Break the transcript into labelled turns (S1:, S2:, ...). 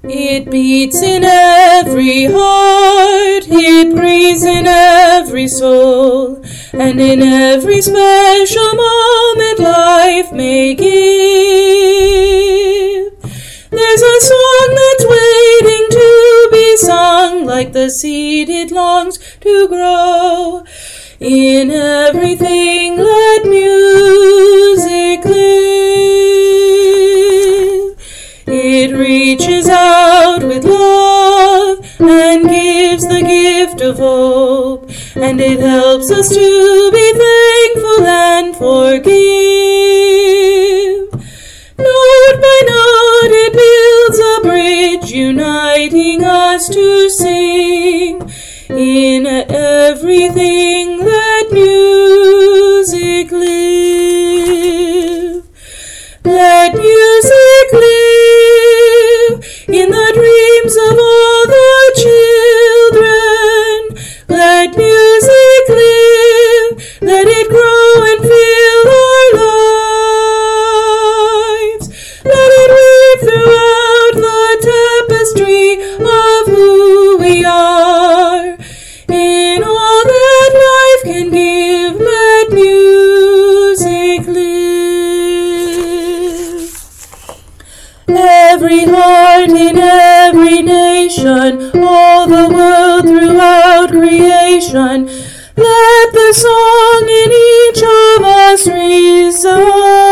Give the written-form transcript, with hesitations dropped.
S1: It beats in every heart, it breathes in every soul, and in every special moment life may give. There's a song that's waiting to be sung, like the seed it longs to grow. In everything let music live. It reaches out with love and gives the gift of hope, and it helps us to be thankful and forgive. Note by note it builds a bridge, uniting us to sing. In everything let music live. Let music live in the dreams of all the children. Let music live, let it grow and fill our lives. Let it weave throughout the tapestry of who we are. In all that life can give, let music live. Every heart in every nation, all the world throughout creation, let the song in each of us resound.